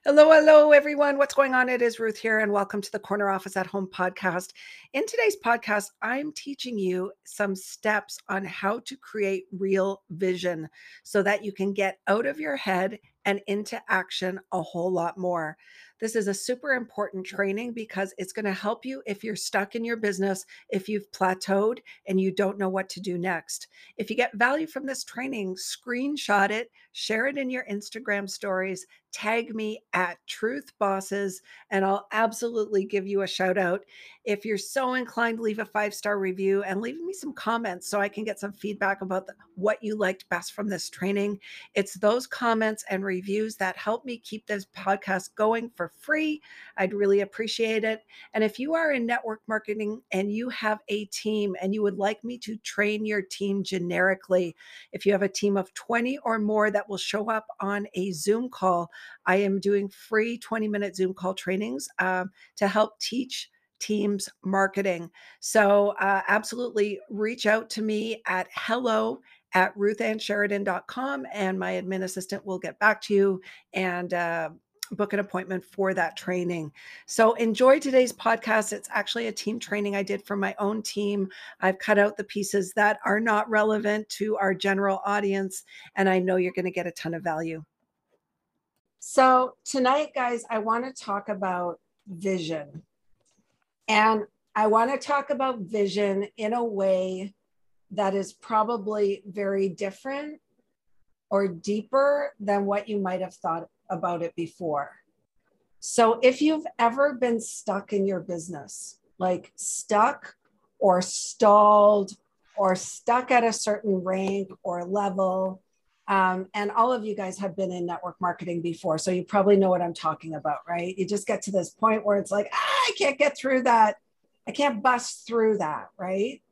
Hello, hello, everyone. What's going on? It is Ruth here, and welcome to the Corner Office at Home podcast. In today's podcast, I'm teaching you some steps on how to create real vision so that you can get out of your head and into action a whole lot more. This is a super important training because it's going to help you if you're stuck in your business, if you've plateaued and you don't know what to do next. If you get value from this training, screenshot it, share it in your Instagram stories, tag me at Truth Bosses, and I'll absolutely give you a shout out. If you're so inclined, leave a 5-star review and leave me some comments so I can get some feedback about what you liked best from this training. It's those comments and reviews that help me keep this podcast going for free. I'd really appreciate it. And if you are in network marketing and you have a team and you would like me to train your team generically, if you have a team of 20 or more that will show up on a Zoom call, I am doing free 20-minute Zoom call trainings to help teach teams marketing. So absolutely reach out to me at hello@ruthansheridan.com, and my admin assistant will get back to you and book an appointment for that training. So enjoy today's podcast. It's actually a team training I did for my own team. I've cut out the pieces that are not relevant to our general audience, and I know you're going to get a ton of value. So tonight, guys, I want to talk about vision. And I want to talk about vision in a way that is probably very different or deeper than what you might have thought about it before. So if you've ever been stuck in your business, like stuck or stalled or stuck at a certain rank or level, and all of you guys have been in network marketing before, so you probably know what I'm talking about, right? You just get to this point where it's like, I can't get through that. I can't bust through that, right?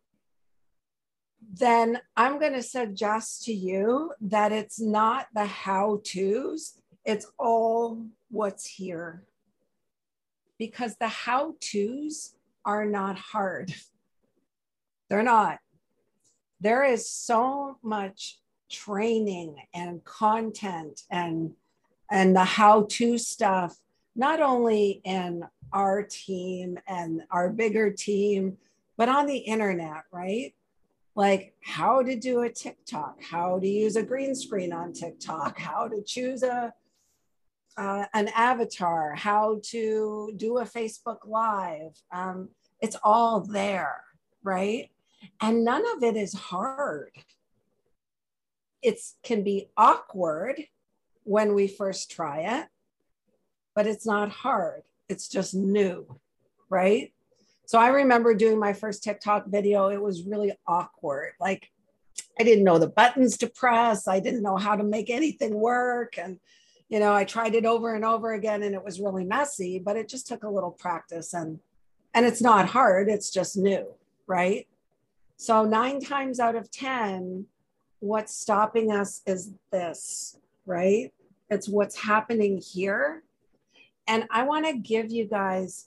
Then I'm going to suggest to you that it's not the how-tos, it's all what's here. Because the how-tos are not hard. They're not. There is so much training and content and the how-to stuff, not only in our team and our bigger team, but on the internet, right? Like how to do a TikTok, how to use a green screen on TikTok, how to choose an avatar, how to do a Facebook Live. It's all there, right? And none of it is hard. It can be awkward when we first try it, but it's not hard. It's just new, right? So I remember doing my first TikTok video. It was really awkward. Like I didn't know the buttons to press. I didn't know how to make anything work. And, I tried it over and over again and it was really messy, but it just took a little practice and it's not hard. It's just new, right? So 9 times out of 10, what's stopping us is this, right? It's what's happening here. And I want to give you guys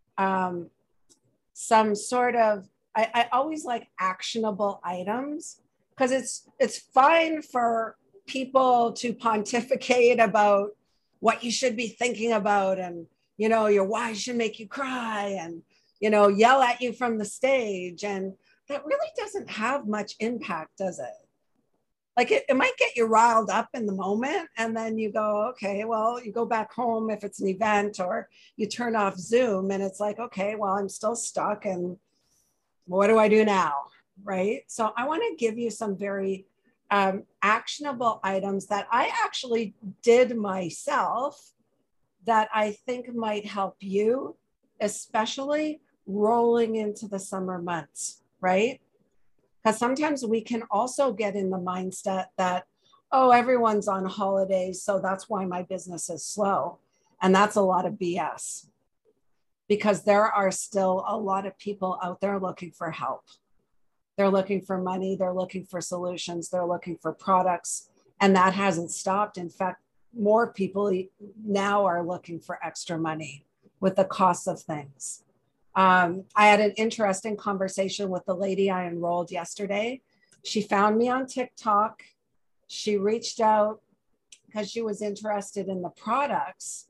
some sort of, I always like actionable items because it's fine for people to pontificate about what you should be thinking about and, your why should make you cry and, yell at you from the stage. And that really doesn't have much impact, does it? Like it might get you riled up in the moment and then you go, okay, well, you go back home if it's an event or you turn off Zoom and it's like, okay, well, I'm still stuck and what do I do now? Right. So I want to give you some very actionable items that I actually did myself that I think might help you, especially rolling into the summer months, right? Because sometimes we can also get in the mindset that, oh, everyone's on holidays, so that's why my business is slow. And that's a lot of BS because there are still a lot of people out there looking for help. They're looking for money, they're looking for solutions, they're looking for products, and that hasn't stopped. In fact, more people now are looking for extra money with the cost of things. I had an interesting conversation with the lady I enrolled yesterday. She found me on TikTok. She reached out because she was interested in the products.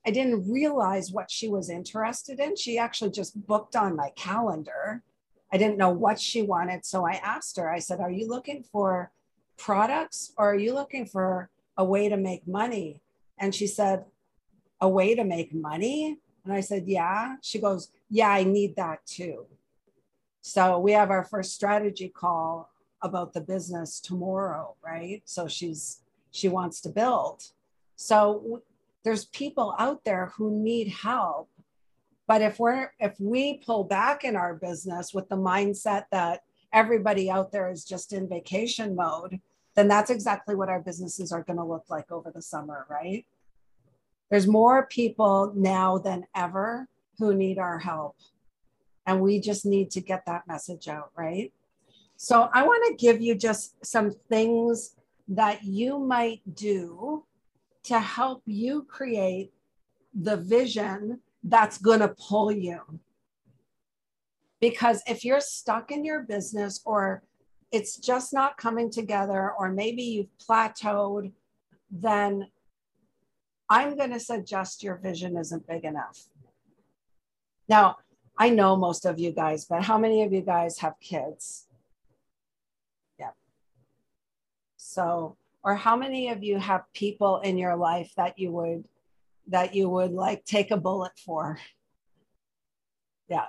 I didn't realize what she was interested in. She actually just booked on my calendar. I didn't know what she wanted. So I asked her, I said, are you looking for products or are you looking for a way to make money? And she said, a way to make money? And I said, yeah. She goes, yeah, I need that too. So we have our first strategy call about the business tomorrow, right? So she wants to build. So there's people out there who need help. But if we pull back in our business with the mindset that everybody out there is just in vacation mode, then that's exactly what our businesses are going to look like over the summer, right? There's more people now than ever who need our help. And we just need to get that message out, right? So I want to give you just some things that you might do to help you create the vision that's going to pull you. Because if you're stuck in your business or it's just not coming together, or maybe you've plateaued, then I'm going to suggest your vision isn't big enough. Now, I know most of you guys, but how many of you guys have kids? Yeah. So, or how many of you have people in your life that you would like take a bullet for? Yeah.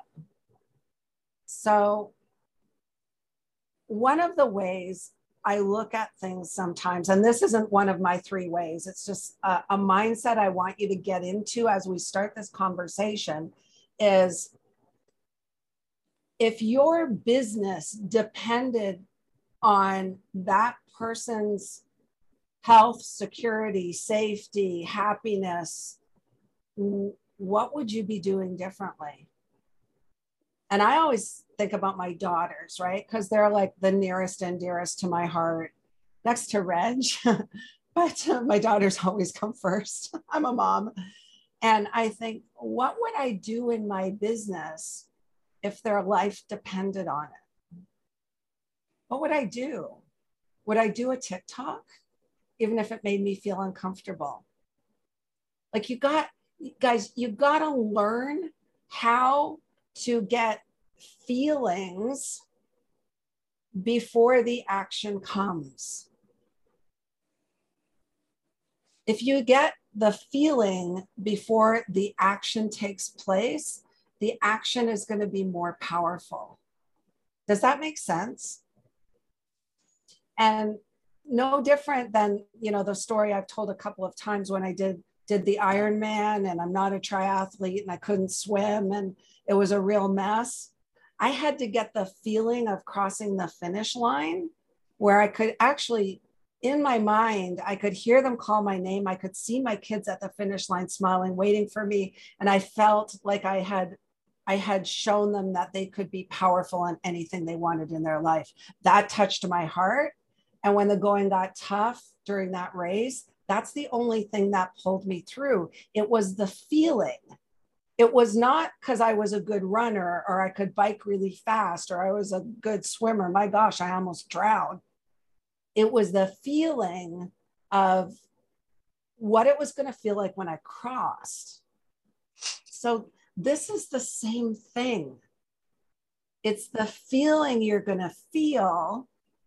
So one of the ways I look at things sometimes, and this isn't one of my 3 ways, it's just a mindset I want you to get into as we start this conversation, is if your business depended on that person's health, security, safety, happiness, what would you be doing differently? And I always think about my daughters, right? Because they're like the nearest and dearest to my heart, next to Reg. But my daughters always come first. I'm a mom. And I think, what would I do in my business if their life depended on it? What would I do? Would I do a TikTok, even if it made me feel uncomfortable? Like, you got to learn how to get feelings before the action comes. If you get the feeling before the action takes place, the action is going to be more powerful. Does that make sense? And no different than, the story I've told a couple of times when I did the Ironman, and I'm not a triathlete and I couldn't swim and it was a real mess. I had to get the feeling of crossing the finish line where I could actually, in my mind, I could hear them call my name. I could see my kids at the finish line smiling, waiting for me. And I felt like I had shown them that they could be powerful in anything they wanted in their life. That touched my heart. And when the going got tough during that race, that's the only thing that pulled me through. It was the feeling. It was not because I was a good runner or I could bike really fast or I was a good swimmer. My gosh, I almost drowned. It was the feeling of what it was going to feel like when I crossed. So this is the same thing. It's the feeling you're going to feel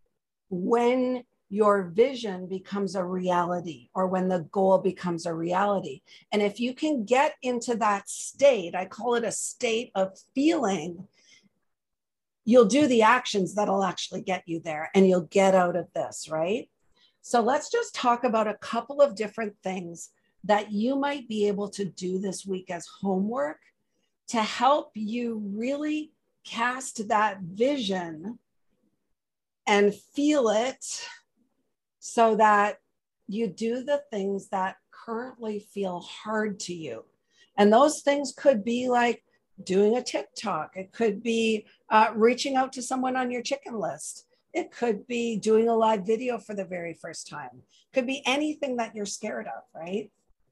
when your vision becomes a reality or when the goal becomes a reality. And if you can get into that state, I call it a state of feeling, you'll do the actions that'll actually get you there and you'll get out of this, right? So let's just talk about a couple of different things that you might be able to do this week as homework to help you really cast that vision and feel it so that you do the things that currently feel hard to you. And those things could be like doing a TikTok. It could be reaching out to someone on your chicken list. It could be doing a live video for the very first time. It could be anything that you're scared of, right?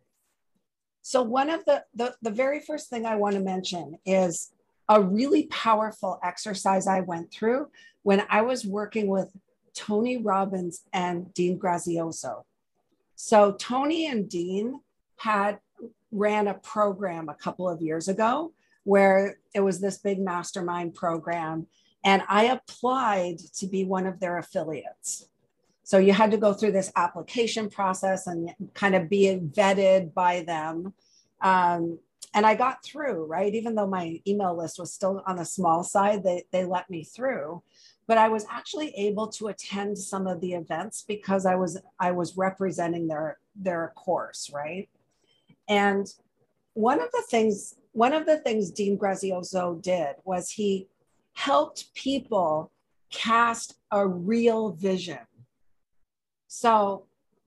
So one of the very first thing I want to mention is a really powerful exercise I went through when I was working with Tony Robbins and Dean Graziosi. So Tony and Dean had ran a program a couple of years ago where it was this big mastermind program. And I applied to be one of their affiliates. So you had to go through this application process and kind of be vetted by them. And I got through, right? Even though my email list was still on the small side, they let me through. But I was actually able to attend some of the events because I was representing their course, right? And one of the things Dean Grazioso did was he helped people cast a real vision. So,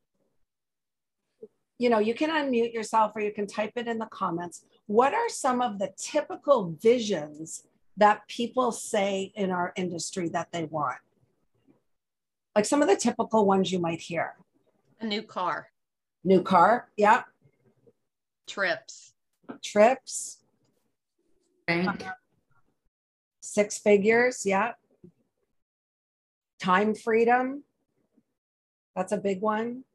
you can unmute yourself or you can type it in the comments. What are some of the typical visions that people say in our industry that they want? Like some of the typical ones you might hear. A new car. New car, yeah. Trips. Bank. 6 figures, yeah. Time freedom. That's a big one.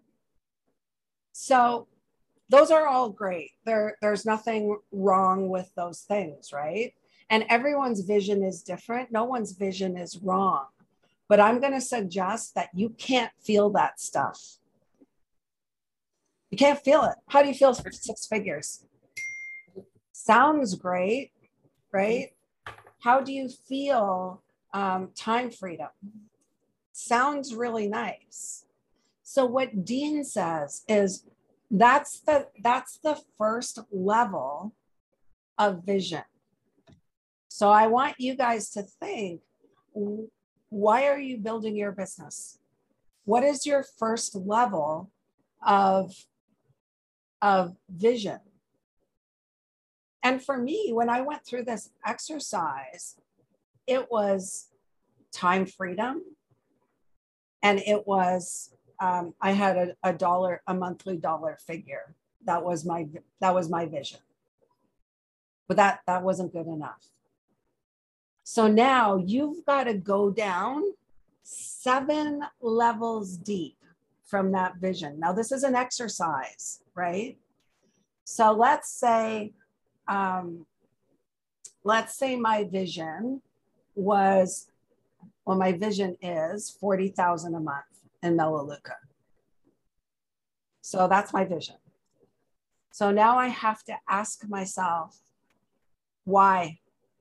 So those are all great. There's nothing wrong with those things, right? And everyone's vision is different. No one's vision is wrong. But I'm going to suggest that you can't feel that stuff. You can't feel it. How do you feel 6 figures? Sounds great, right? How do you feel time freedom? Sounds really nice. So what Dean says is that's the first level of vision. So I want you guys to think, why are you building your business? What is your first level of vision? And for me, when I went through this exercise, it was time freedom. And it was, I had a monthly dollar figure. That was my vision. But that wasn't good enough. So now you've got to go down 7 levels deep from that vision. Now this is an exercise, right? So let's say my vision was, well, my vision is 40,000 a month in Melaleuca. So that's my vision. So now I have to ask myself, why?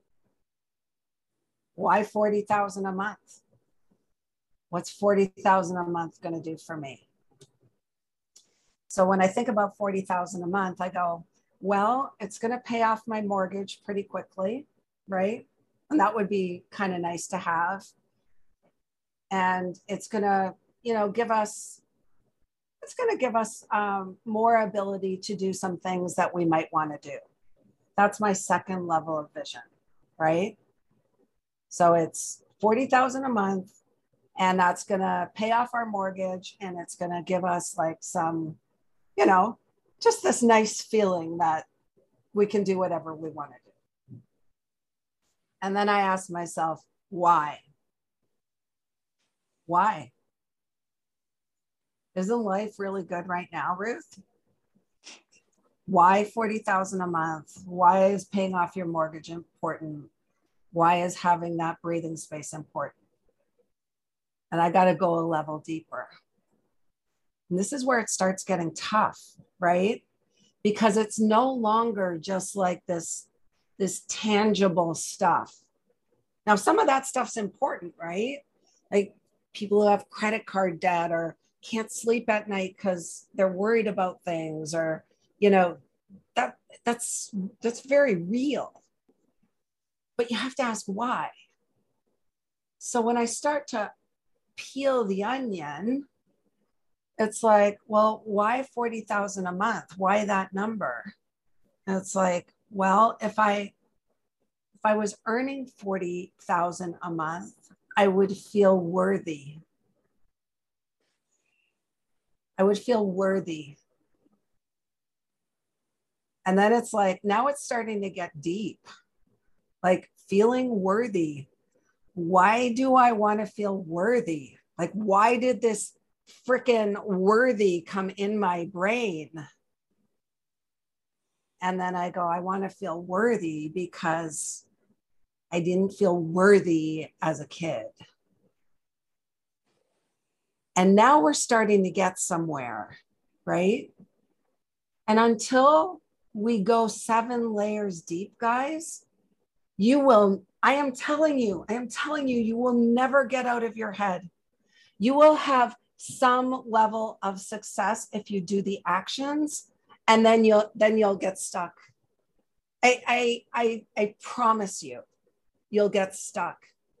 Why 40,000 a month? What's 40,000 a month going to do for me? So when I think about 40,000 a month, I go, well, it's going to pay off my mortgage pretty quickly, right? And that would be kind of nice to have. And it's going to, give us more ability to do some things that we might want to do. That's my second level of vision, right? So it's 40,000 a month, and that's going to pay off our mortgage, and it's going to give us like some, just this nice feeling that we can do whatever we want to do. And then I asked myself, why? Why? Isn't life really good right now, Ruth? Why 40,000 a month? Why is paying off your mortgage important? Why is having that breathing space important? And I got to go a level deeper. And this is where it starts getting tough, right? Because it's no longer just like this tangible stuff. Now, some of that stuff's important, right? Like people who have credit card debt or can't sleep at night because they're worried about things, or, that's very real. But you have to ask why. So when I start to peel the onion, it's like, well, why 40,000 a month? Why that number? And it's like, well, if I was earning 40,000 a month, I would feel worthy. I would feel worthy. And then it's like, now it's starting to get deep, like feeling worthy. Why do I want to feel worthy? Like, why did this freaking worthy come in my brain? And then I go, I want to feel worthy because I didn't feel worthy as a kid. And now we're starting to get somewhere, right? And until we go 7 layers deep, guys, you will, I am telling you, you will never get out of your head. You will have some level of success if you do the actions, and then you'll get stuck. I promise you, you'll get stuck.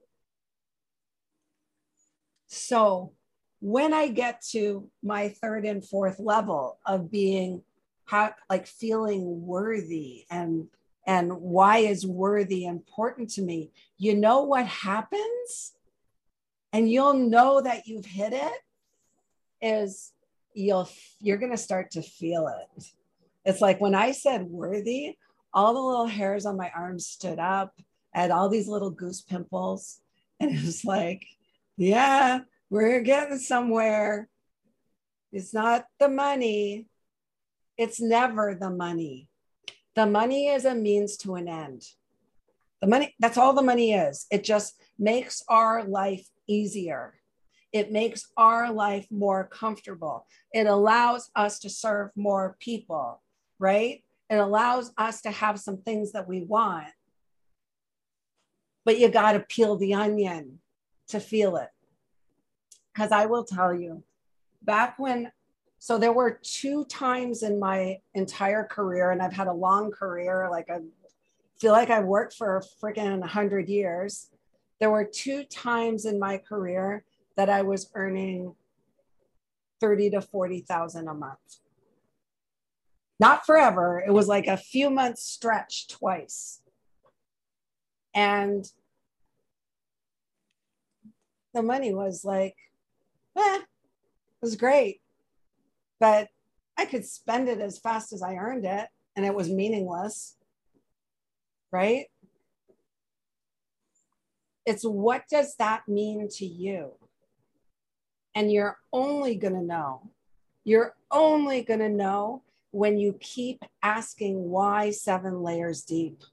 So when I get to my 3rd and 4th level of being like feeling worthy and why is worthy important to me, you know what happens? And you'll know that you've hit it is you're going to start to feel it. It's like when I said worthy, all the little hairs on my arms stood up. I had all these little goose pimples. And it was like, yeah, we're getting somewhere. It's not the money. It's never the money. The money is a means to an end. The money, that's all the money is. It just makes our life easier. It makes our life more comfortable. It allows us to serve more people, right? It allows us to have some things that we want. But you got to peel the onion to feel it. Because I will tell you, back when, so there were 2 times in my entire career, and I've had a long career, like I feel like I've worked for freaking 100 years. There were 2 times in my career that I was earning 30 to 40,000 a month. Not forever. It was like a few months stretch twice. And the money was like, it was great. But I could spend it as fast as I earned it, and it was meaningless, right? It's what does that mean to you? And you're only going to know. You're only going to know when you keep asking why 7 layers deep.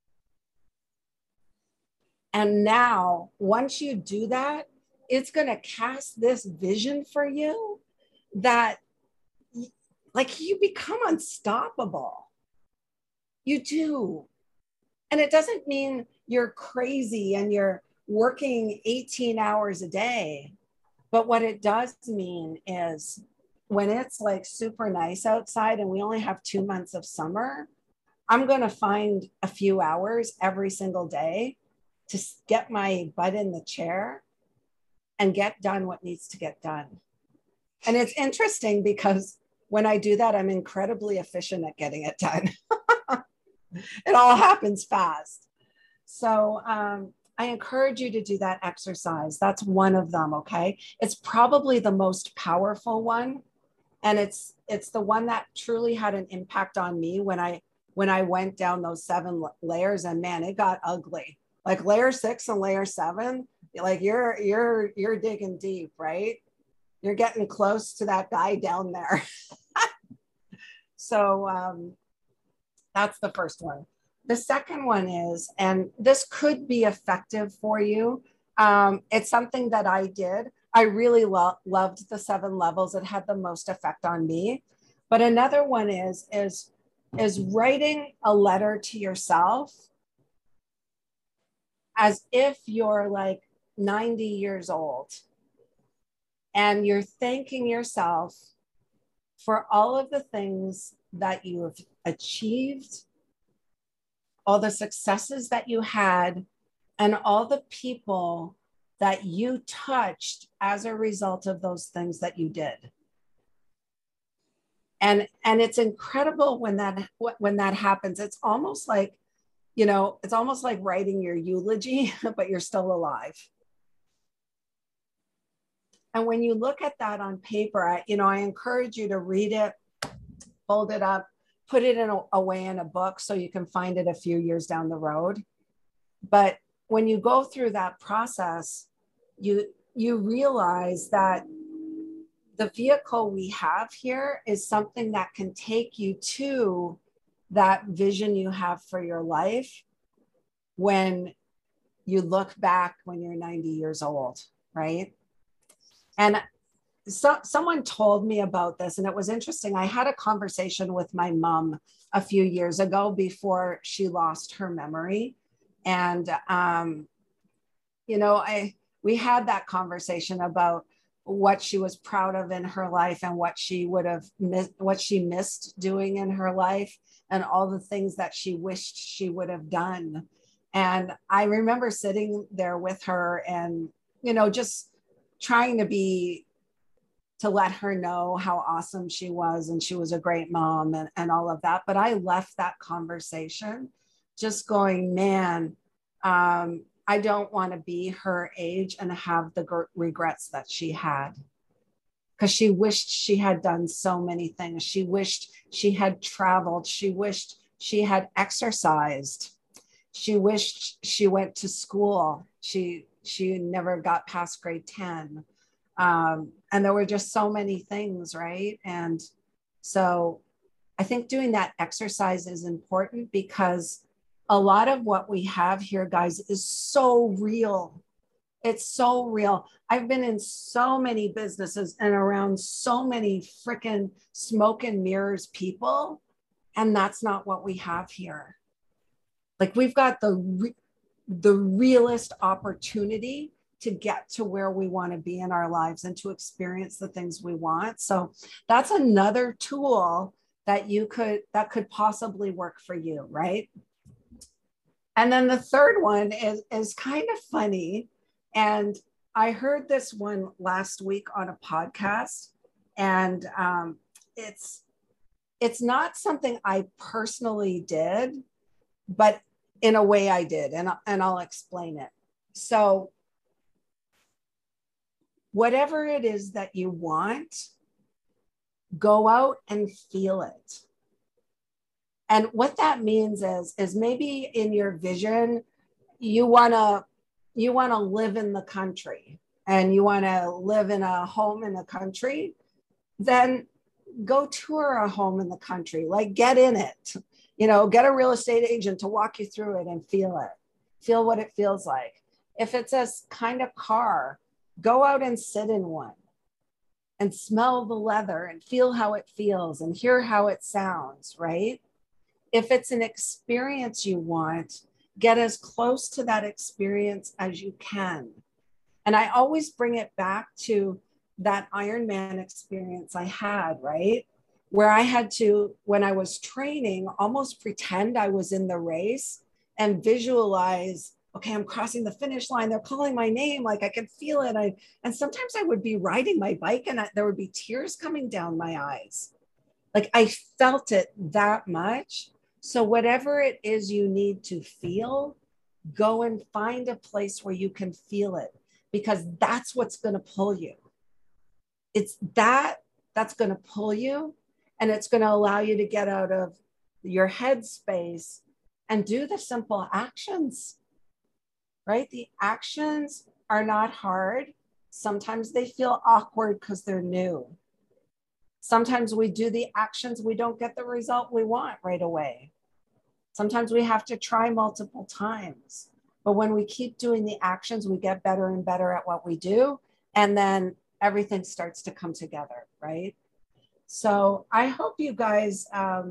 And now, once you do that, it's going to cast this vision for you that like you become unstoppable. You do. And it doesn't mean you're crazy and you're working 18 hours a day. But what it does mean is when it's like super nice outside and we only have 2 months of summer, I'm going to find a few hours every single day to get my butt in the chair and get done what needs to get done. And it's interesting because when I do that, I'm incredibly efficient at getting it done. It all happens fast. So I encourage you to do that exercise. That's one of them, okay? It's probably the most powerful one. And it's the one that truly had an impact on me when I went down those 7 layers, and man, it got ugly. Like layer 6 and layer 7, like you're digging deep, right? You're getting close to that guy down there. So that's the first one. The second one is, and this could be effective for you. It's something that I did. I really loved the 7 levels. It had the most effect on me. But another one is writing a letter to yourself as if you're like 90 years old and you're thanking yourself for all of the things that you have achieved, all the successes that you had, and all the people that you touched as a result of those things that you did. And it's incredible when that happens. It's almost like, it's almost like writing your eulogy, but you're still alive. And when you look at that on paper, I encourage you to read it, fold it up, put it away in a book so you can find it a few years down the road. But when you go through that process, you realize that the vehicle we have here is something that can take you to that vision you have for your life when you look back when you're 90 years old, right? And so someone told me about this, and it was interesting. I had a conversation with my mom a few years ago before she lost her memory. And, you know, we had that conversation about what she was proud of in her life and what she would have missed, what she missed doing in her life, and all the things that she wished she would have done. And I remember sitting there with her and, you know, just trying to let her know how awesome she was, and she was a great mom, and all of that. But I left that conversation just going, man, I don't want to be her age and have the regrets that she had, because she wished she had done so many things. She wished she had traveled. She wished she had exercised. She wished she went to school. She never got past grade 10. And there were just so many things, right? And so I think doing that exercise is important, because a lot of what we have here, guys, is so real. It's so real. I've been in so many businesses and around so many freaking smoke and mirrors people, and that's not what we have here. Like, we've got the realest opportunity to get to where we want to be in our lives and to experience the things we want. So that's another tool that could possibly work for you, right? And then the third one is kind of funny. And I heard this one last week on a podcast, and it's not something I personally did, but in a way I did, and I'll explain it. So whatever it is that you want, go out and feel it. And what that means is maybe in your vision, you want to live in the country, and you want to live in a home in the country. Then go tour a home in the country, like get in it, you know, get a real estate agent to walk you through it and feel what it feels like. If it's a kind of car, go out and sit in one and smell the leather and feel how it feels and hear how it sounds, right? If it's an experience you want, get as close to that experience as you can. And I always bring it back to that Ironman experience I had, right? Where I had to, when I was training, almost pretend I was in the race and visualize, okay, I'm crossing the finish line. They're calling my name. Like, I could feel it. And sometimes I would be riding my bike, and there would be tears coming down my eyes. Like, I felt it that much. So whatever it is you need to feel, go and find a place where you can feel it, because that's what's going to pull you. It's that's going to pull you, and it's going to allow you to get out of your head space and do the simple actions, right? The actions are not hard. Sometimes they feel awkward because they're new. Sometimes we do the actions, we don't get the result we want right away. Sometimes we have to try multiple times. But when we keep doing the actions, we get better and better at what we do. And then everything starts to come together, right? So I hope you guys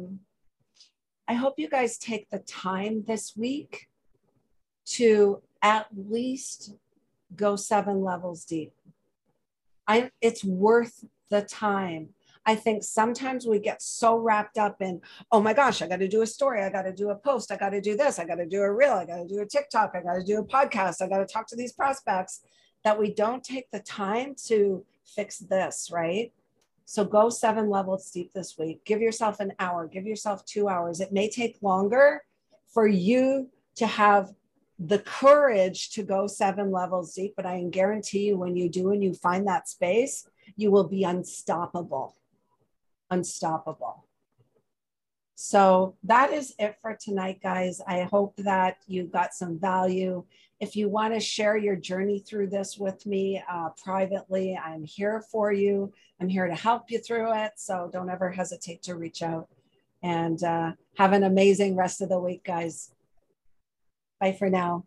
take the time this week to at least go 7 levels deep. It's worth the time. I think sometimes we get so wrapped up in, oh my gosh, I got to do a story. I got to do a post. I got to do this. I got to do a reel. I got to do a TikTok. I got to do a podcast. I got to talk to these prospects, that we don't take the time to fix this, right? So go 7 levels deep this week. Give yourself an hour. Give yourself 2 hours. It may take longer for you to have the courage to go 7 levels deep, but I can guarantee you, when you do and you find that space, you will be unstoppable. Unstoppable. So that is it for tonight, guys. I hope that you got some value. If you want to share your journey through this with me privately, I'm here for you. I'm here to help you through it. So don't ever hesitate to reach out. And have an amazing rest of the week, guys. Bye for now.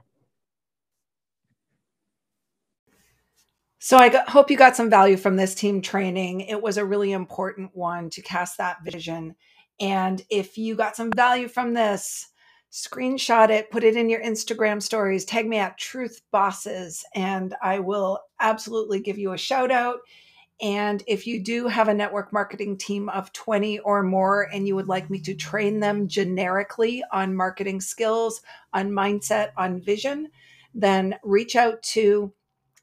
So hope you got some value from this team training. It was a really important one to cast that vision. And if you got some value from this, screenshot it, put it in your Instagram stories, tag me at Truth Bosses, and I will absolutely give you a shout out. And if you do have a network marketing team of 20 or more and you would like me to train them generically on marketing skills, on mindset, on vision, then reach out to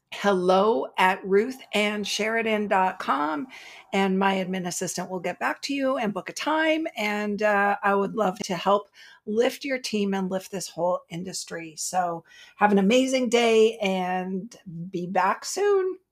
hello@ruthandsheridan.com, and my admin assistant will get back to you and book a time. And I would love to help lift your team and lift this whole industry. So have an amazing day and be back soon.